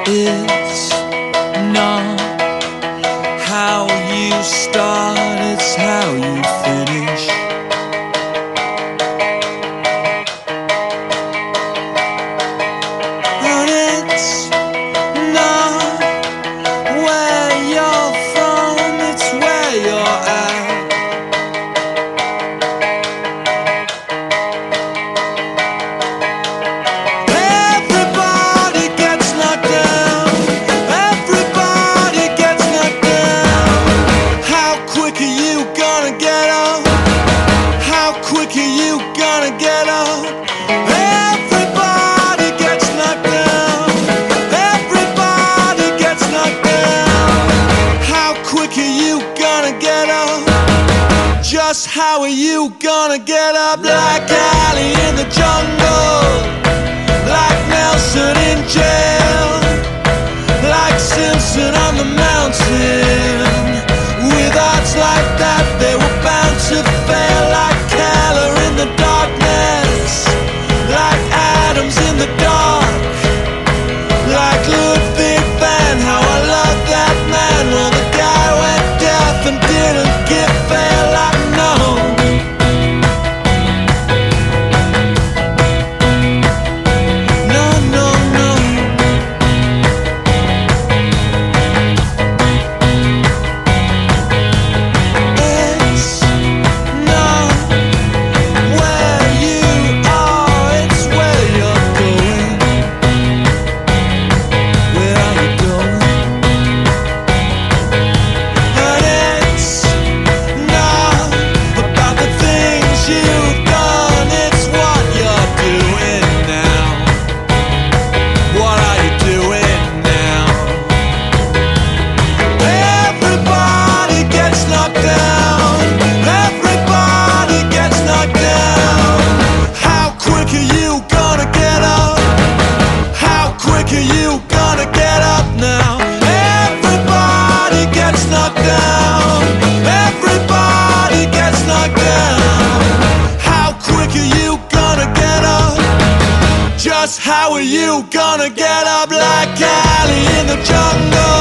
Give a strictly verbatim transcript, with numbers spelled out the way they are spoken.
It's not how you start, it's how you finish. And it's not where you're from, it's where you're at. Everybody gets knocked down, everybody gets knocked down. How quick are you gonna get up? How quick are you gonna get up? Everybody gets knocked down, everybody gets knocked down. How quick are you gonna get up? Just how are you gonna get up? Like Ali in the jungle, like Nelson in jail, like Simpson on the mountain. With odds like that, they were bound to fail. Like Keller in the darkness, like Adams in the dark, like Ludwig van. How I love that man. Well, the guy went deaf and didn't give fair. Like no. How are you gonna get up? Like Ali in the jungle,